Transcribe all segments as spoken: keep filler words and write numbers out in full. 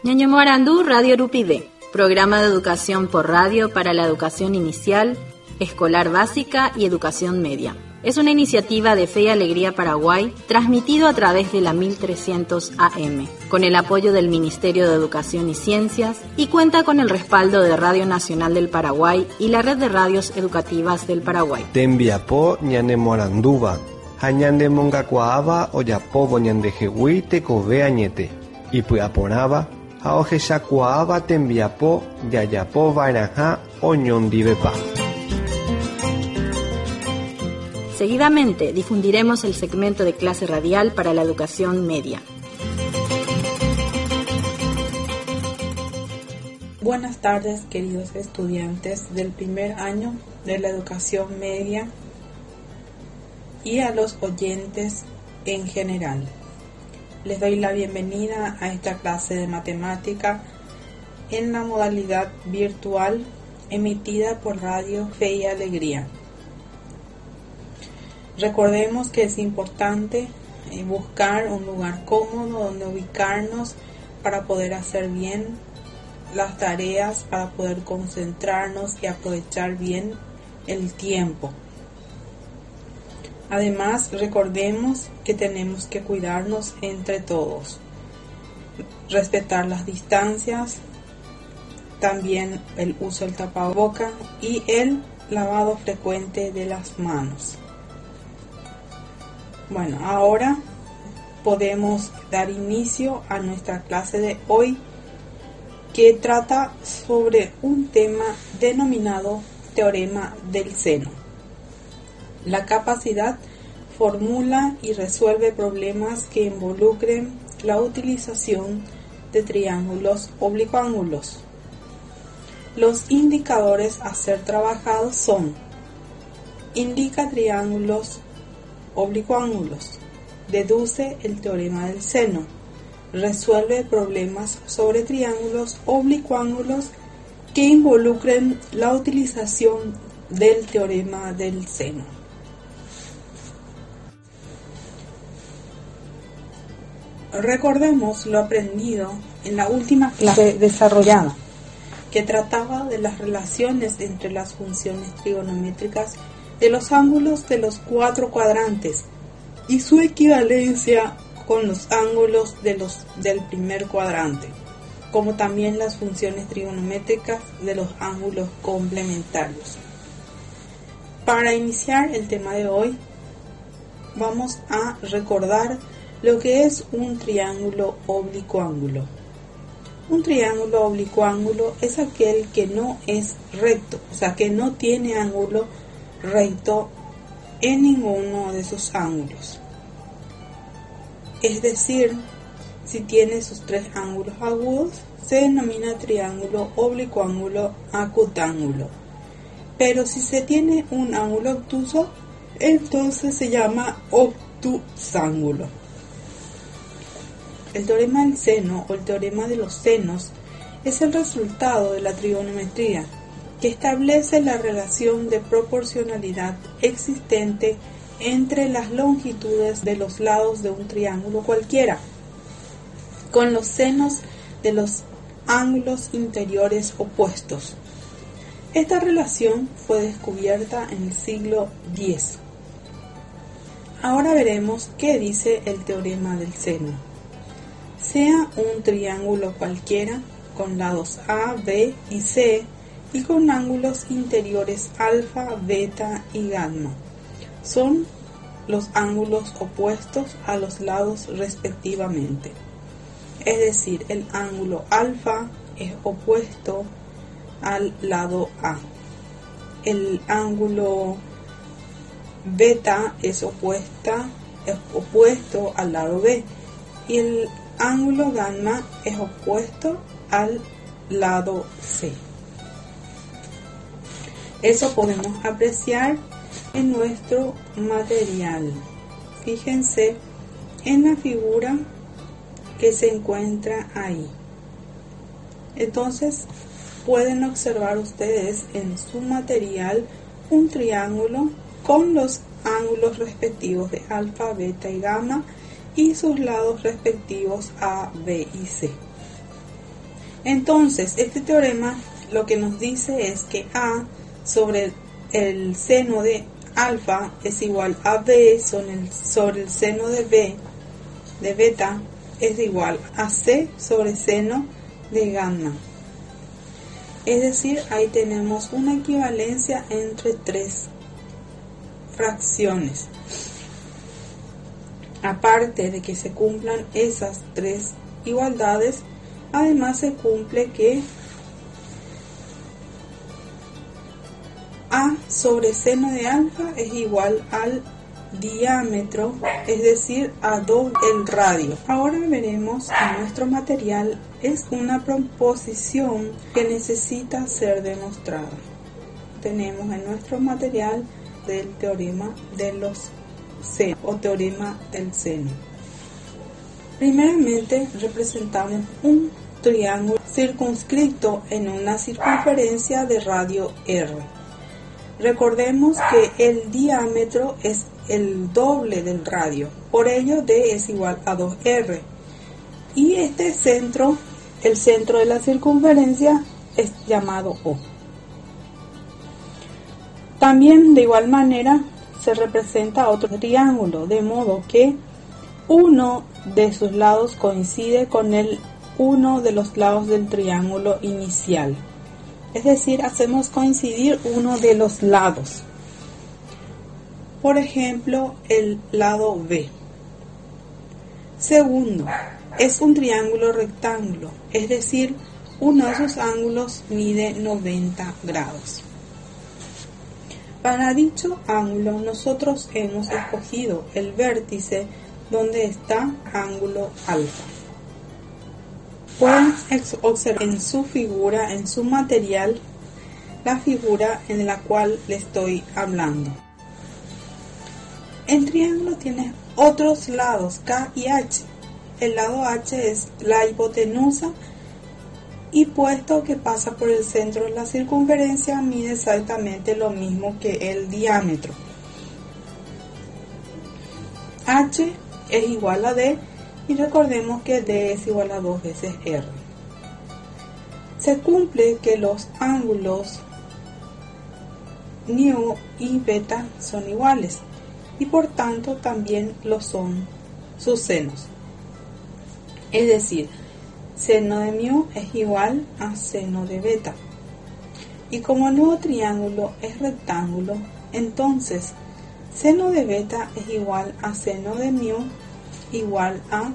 Ñaño Morandú, Radio Rupide, programa de educación por radio para la educación inicial, escolar básica y educación media. Es una iniciativa de Fe y Alegría Paraguay, transmitido a través de la mil trescientos A M, con el apoyo del Ministerio de Educación y Ciencias, y cuenta con el respaldo de Radio Nacional del Paraguay y la Red de Radios Educativas del Paraguay. Tembiapó ñane Moranduba, hañande mongacuaaba oyapobo ñande jehui tekove añete, y puyaporaba, aojeshakuaaba tembiapó yayapo vairaja oñondivepa. Seguidamente difundiremos el segmento de clase radial para la educación media. Buenas tardes, queridos estudiantes del primer año de la educación media y a los oyentes en general. Les doy la bienvenida a esta clase de matemática en la modalidad virtual emitida por Radio Fe y Alegría. Recordemos que es importante eh, buscar un lugar cómodo donde ubicarnos para poder hacer bien las tareas, para poder concentrarnos y aprovechar bien el tiempo. Además, recordemos que tenemos que cuidarnos entre todos, respetar las distancias, también el uso del tapaboca y el lavado frecuente de las manos. Bueno, ahora podemos dar inicio a nuestra clase de hoy, que trata sobre un tema denominado teorema del seno. La capacidad formula y resuelve problemas que involucren la utilización de triángulos oblicuángulos. Los indicadores a ser trabajados son: indica triángulos oblicuángulos, deduce el teorema del seno, resuelve problemas sobre triángulos oblicuángulos que involucren la utilización del teorema del seno. Recordemos lo aprendido en la última clase desarrollada, que trataba de las relaciones entre las funciones trigonométricas de los ángulos de los cuatro cuadrantes y su equivalencia con los ángulos de los del primer cuadrante, como también las funciones trigonométricas de los ángulos complementarios. Para iniciar el tema de hoy, vamos a recordar lo que es un triángulo oblicuángulo. Un triángulo oblicuángulo es aquel que no es recto, o sea, que no tiene ángulo recto en ninguno de sus ángulos. Es decir, si tiene sus tres ángulos agudos, se denomina triángulo oblicuángulo acutángulo. Pero si se tiene un ángulo obtuso, entonces se llama obtusángulo. El teorema del seno o el teorema de los senos es el resultado de la trigonometría, que establece la relación de proporcionalidad existente entre las longitudes de los lados de un triángulo cualquiera, con los senos de los ángulos interiores opuestos. Esta relación fue descubierta en el siglo diez. Ahora veremos qué dice el teorema del seno. Sea un triángulo cualquiera, con lados A, B y C, y con ángulos interiores alfa, beta y gamma. Son los ángulos opuestos a los lados respectivamente. Es decir, el ángulo alfa es opuesto al lado A. El ángulo beta es opuesta, es opuesto al lado B. Y el ángulo gamma es opuesto al lado C. Eso podemos apreciar en nuestro material. Fíjense en la figura que se encuentra ahí. Entonces pueden observar ustedes en su material un triángulo con los ángulos respectivos de alfa, beta y gamma y sus lados respectivos A, B y C. Entonces, este teorema lo que nos dice es que A sobre el seno de alfa es igual a B sobre el, sobre el seno de B, de beta, es igual a C sobre seno de gamma. Es decir, ahí tenemos una equivalencia entre tres fracciones. Aparte de que se cumplan esas tres igualdades, además se cumple que A sobre seno de alfa es igual al diámetro, es decir, a dos el radio. Ahora veremos que nuestro material es una proposición que necesita ser demostrada. Tenemos en nuestro material del teorema de los senos o teorema del seno. Primeramente representamos un triángulo circunscrito en una circunferencia de radio R. Recordemos que el diámetro es el doble del radio, por ello D es igual a dos R. Y este centro, el centro de la circunferencia, es llamado O. También de igual manera se representa otro triángulo, de modo que uno de sus lados coincide con el uno de los lados del triángulo inicial. Es decir, hacemos coincidir uno de los lados. Por ejemplo, el lado B. Segundo, es un triángulo rectángulo, es decir, uno de sus ángulos mide noventa grados. Para dicho ángulo, nosotros hemos escogido el vértice donde está ángulo alfa. Pueden observar en su figura, en su material, la figura en la cual le estoy hablando. El triángulo tiene otros lados, K y H. El lado H es la hipotenusa y puesto que pasa por el centro de la circunferencia, mide exactamente lo mismo que el diámetro. H es igual a D. Y recordemos que D es igual a dos veces R. Se cumple que los ángulos nu y beta son iguales y por tanto también lo son sus senos. Es decir, seno de mu es igual a seno de beta. Y como el nuevo triángulo es rectángulo, entonces seno de beta es igual a seno de mu igual a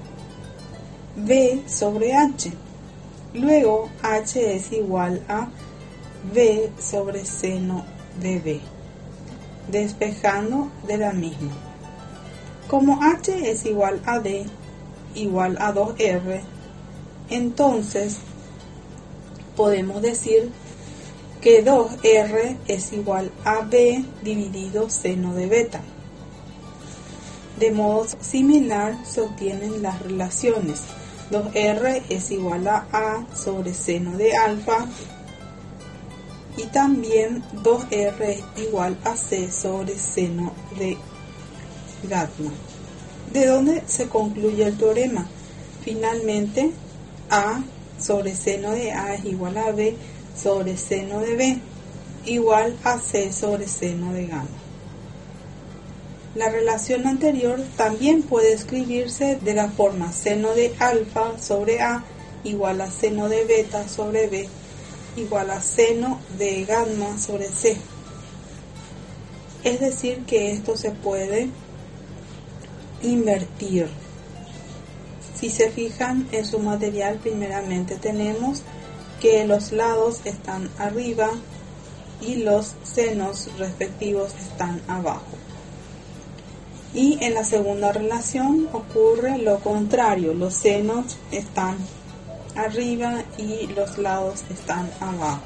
B sobre H. Luego H es igual a B sobre seno de B, despejando de la misma. Como H es igual a D igual a dos R, entonces podemos decir que dos R es igual a B dividido seno de beta. De modo similar se obtienen las relaciones. dos R es igual a A sobre seno de alfa y también dos R es igual a C sobre seno de gamma. ¿De dónde se concluye el teorema? Finalmente, A sobre seno de A es igual a B sobre seno de B igual a C sobre seno de gamma. La relación anterior también puede escribirse de la forma seno de alfa sobre A igual a seno de beta sobre B igual a seno de gamma sobre C. Es decir, que esto se puede invertir. Si se fijan en su material, primeramente tenemos que los lados están arriba y los senos respectivos están abajo. Y en la segunda relación ocurre lo contrario, los senos están arriba y los lados están abajo.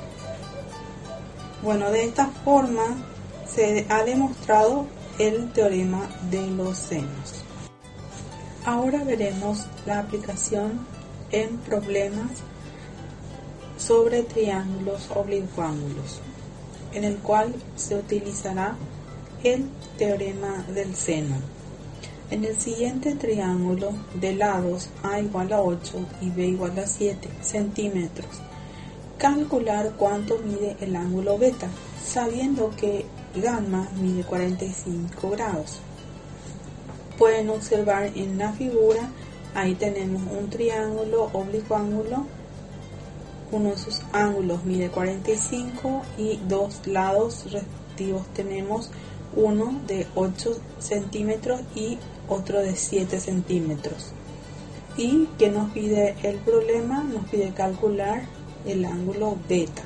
Bueno, de esta forma se ha demostrado el teorema de los senos. Ahora veremos la aplicación en problemas sobre triángulos oblicuángulos, en el cual se utilizará el teorema del seno. En el siguiente triángulo de lados A igual a ocho y B igual a siete centímetros, calcular cuánto mide el ángulo beta, sabiendo que gamma mide cuarenta y cinco grados. Pueden observar en la figura, ahí tenemos un triángulo oblicuo ángulo, uno de sus ángulos mide cuarenta y cinco y dos lados respectivos tenemos uno de ocho centímetros y otro de siete centímetros. ¿Y qué nos pide el problema? Nos pide calcular el ángulo beta.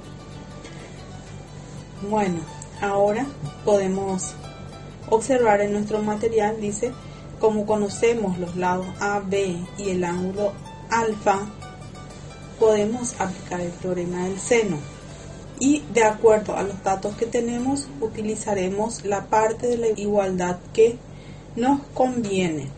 Bueno, ahora podemos observar en nuestro material, dice, como conocemos los lados A, B y el ángulo alfa, podemos aplicar el teorema del seno. Y de acuerdo a los datos que tenemos, utilizaremos la parte de la igualdad que nos conviene.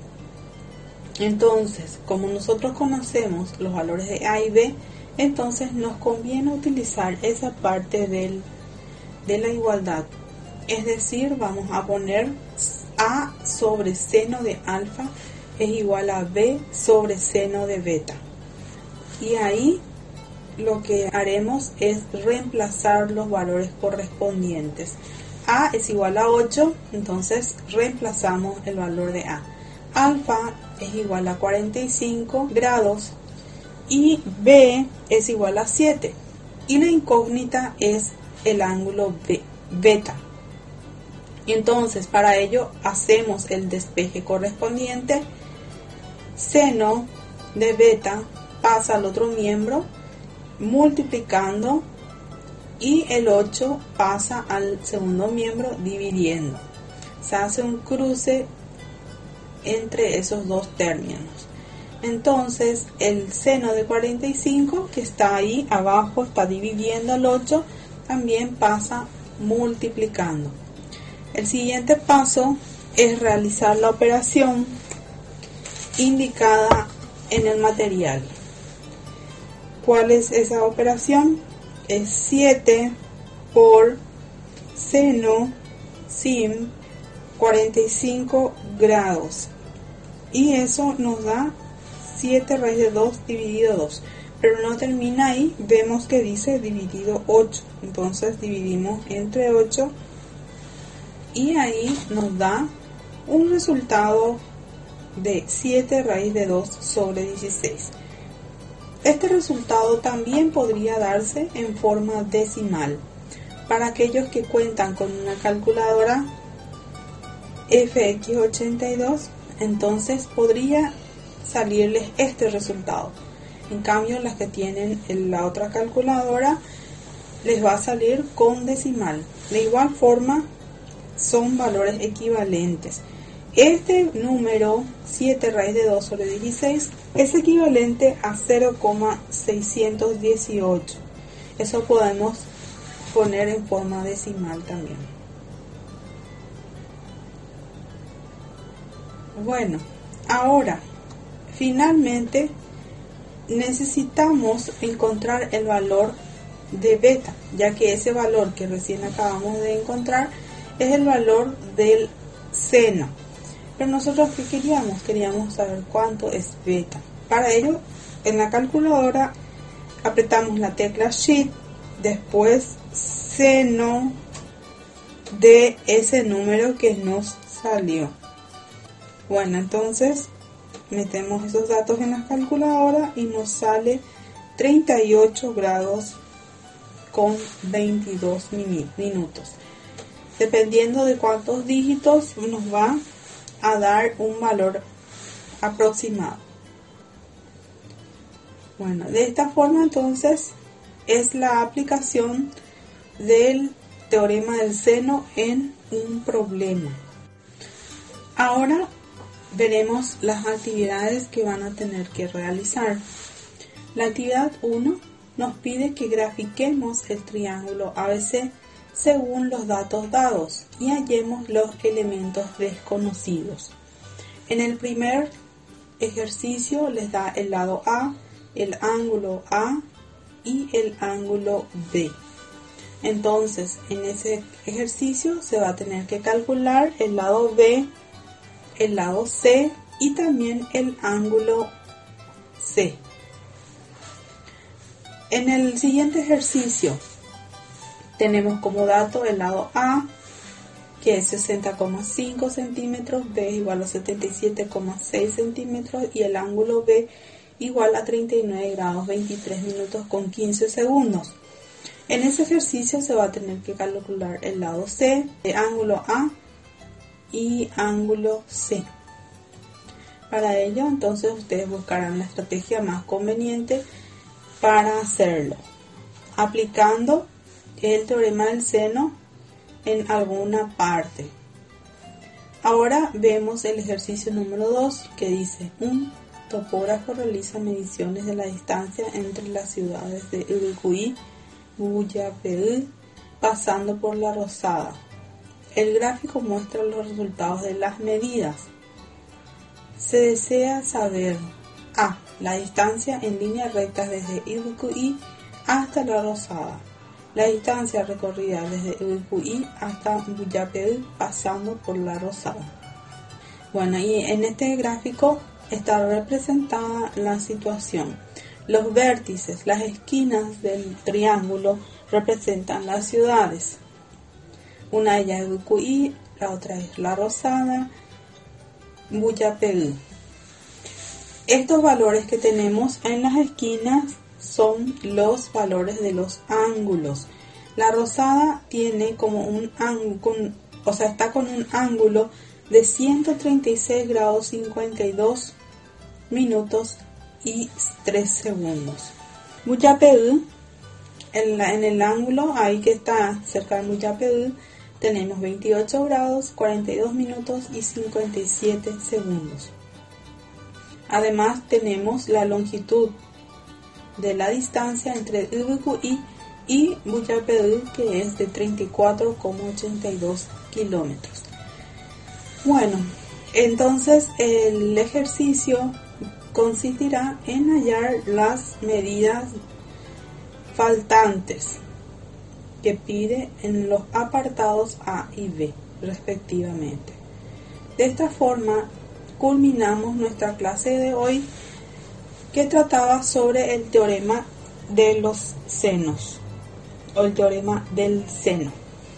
Entonces, como nosotros conocemos los valores de A y B, entonces nos conviene utilizar esa parte del, de la igualdad. Es decir, vamos a poner A sobre seno de alfa es igual a B sobre seno de beta. Y ahí lo que haremos es reemplazar los valores correspondientes. A es igual a ocho, entonces reemplazamos el valor de A. Alfa es igual a cuarenta y cinco grados y B es igual a siete. Y la incógnita es el ángulo B, beta. Entonces, para ello hacemos el despeje correspondiente. Seno de beta pasa al otro miembro multiplicando y el ocho pasa al segundo miembro dividiendo. Se hace un cruce entre esos dos términos. Entonces el seno de cuarenta y cinco que está ahí abajo, está dividiendo el ocho, también pasa multiplicando. El siguiente paso es realizar la operación indicada en el material. ¿Cuál es esa operación? Es siete por seno sin cuarenta y cinco grados. Y eso nos da siete raíz de dos dividido dos. Pero no termina ahí, vemos que dice dividido ocho. Entonces dividimos entre ocho y ahí nos da un resultado de siete raíz de dos sobre dieciséis. Este resultado también podría darse en forma decimal. Para aquellos que cuentan con una calculadora F X ochenta y dos, entonces podría salirles este resultado. En cambio, las que tienen la otra calculadora les va a salir con decimal. De igual forma, son valores equivalentes. Este número siete raíz de dos sobre dieciséis es equivalente a cero coma seiscientos dieciocho. Eso podemos poner en forma decimal también. Bueno, ahora finalmente necesitamos encontrar el valor de beta, ya que ese valor que recién acabamos de encontrar es el valor del seno. Pero nosotros, ¿qué queríamos? Queríamos saber cuánto es beta. Para ello, en la calculadora apretamos la tecla Shift, después seno de ese número que nos salió. Bueno, entonces metemos esos datos en la calculadora y nos sale treinta y ocho grados con veintidós minutos. Dependiendo de cuántos dígitos nos va a dar un valor aproximado. Bueno, de esta forma entonces es la aplicación del teorema del seno en un problema. Ahora veremos las actividades que van a tener que realizar. La actividad uno nos pide que grafiquemos el triángulo A B C según los datos dados y hallemos los elementos desconocidos. En el primer ejercicio les da el lado A, el ángulo A y el ángulo B. Entonces, en ese ejercicio se va a tener que calcular el lado B, el lado C y también el ángulo C. En el siguiente ejercicio tenemos como dato el lado A, que es sesenta coma cinco centímetros, B igual a setenta y siete coma seis centímetros y el ángulo B igual a treinta y nueve grados veintitrés minutos con quince segundos. En ese ejercicio se va a tener que calcular el lado C, el ángulo A y ángulo C. Para ello, entonces, ustedes buscarán la estrategia más conveniente para hacerlo, aplicando el teorema del seno en alguna parte. Ahora vemos el ejercicio número dos, que dice: un topógrafo realiza mediciones de la distancia entre las ciudades de Urucuí, Buyapeú, pasando por La Rosada. El gráfico muestra los resultados de las medidas. Se desea saber: A. La distancia en línea recta desde Urucuí hasta La Rosada. La distancia recorrida desde Urucuí hasta Buyapeú pasando por La Rosada. Bueno, y en este gráfico está representada la situación. Los vértices, las esquinas del triángulo representan las ciudades. Una de ellas es Urucuí, la otra es La Rosada, Buyapeú. Estos valores que tenemos en las esquinas son los valores de los ángulos. La Rosada tiene como un ángulo, o sea, está con un ángulo de ciento treinta y seis grados cincuenta y dos minutos y tres segundos. Buyapeú, en, la, en el ángulo ahí que está cerca de Buyapeú, tenemos veintiocho grados cuarenta y dos minutos y cincuenta y siete segundos. Además tenemos la longitud de la distancia entre Urucuí y Buyapeú, que es de treinta y cuatro coma ochenta y dos kilómetros. Bueno, entonces el ejercicio consistirá en hallar las medidas faltantes que pide en los apartados A y B respectivamente. De esta forma culminamos nuestra clase de hoy, que trataba sobre el teorema de los senos o el teorema del seno.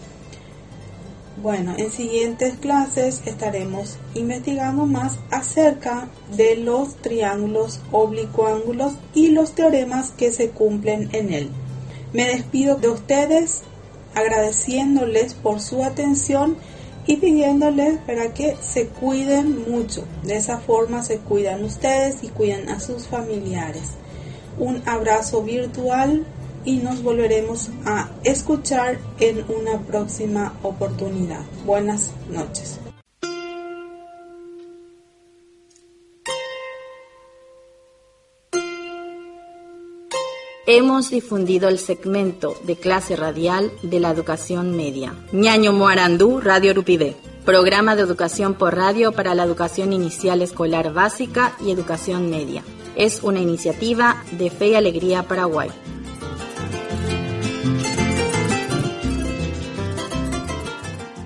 Bueno, en siguientes clases estaremos investigando más acerca de los triángulos oblicuángulos y los teoremas que se cumplen en él. Me despido de ustedes agradeciéndoles por su atención y pidiéndoles para que se cuiden mucho. De esa forma se cuidan ustedes y cuidan a sus familiares. Un abrazo virtual y nos volveremos a escuchar en una próxima oportunidad. Buenas noches. Hemos difundido el segmento de clase radial de la educación media. Ñaño Moarandú, Radio Rupibé. Programa de educación por radio para la educación inicial escolar básica y educación media. Es una iniciativa de Fe y Alegría Paraguay.